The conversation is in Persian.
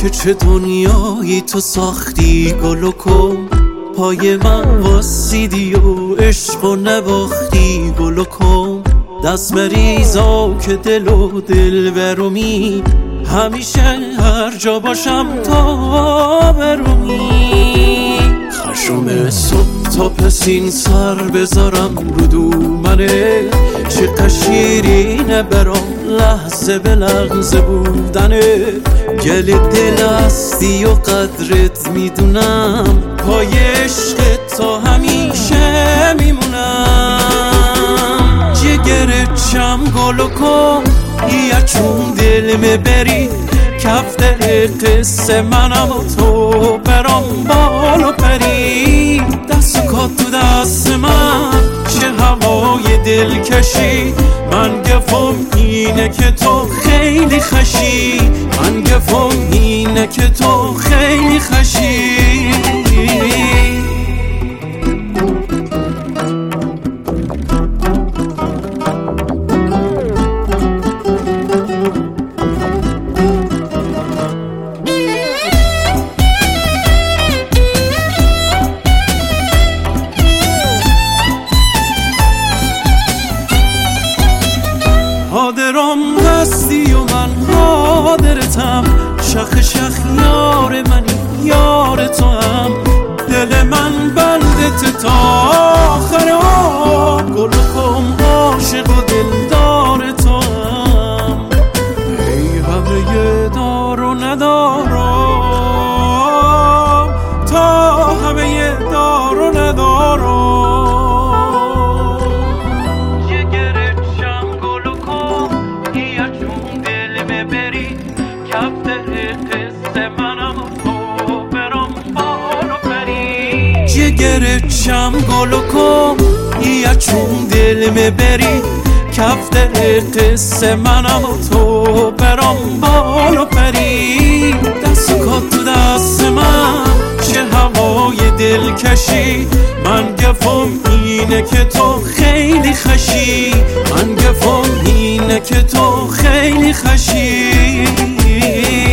که چه دنیایی تو ساختی گل و کن، پای من واسیدی و عشق و نباختی گل و کن. دست مریزا که دل و دل برومی، همیشه هر جا باشم تا برومی. خشم صبح تا پسین سر بذارم رو دومنه، چه شیرینه برام لحظه به لحظه بودنه. گل دل هستی و قدرت میدونم، پای عشق تا همیشه میمونم. جگرچم گلو کن یا چون دل میبری، کف دل قصه منم و تو برام بالو پری. دست کات تو دست من چه هوای دل کشی، من گفم اینه که تو خیلی خشی، من گفم اینه که تو خیلی خشی. حاضرم هستی و من حاضرتم، شخ شخ یار منی یار تو هم. دل من بندت تا آخر گل کن، عاشق و دلدار تو هم. ای همه دار و ندارم، تا همه دار و ندارم. جگرچم گلو کن یا چون دل میبری، کف دل قصه منم و تو برام بالو پری. دست کات تو دست من چه هوای دل کشی، من گفم اینه که تو خیلی خشی، من گفم اینه که تو خیلی خشی.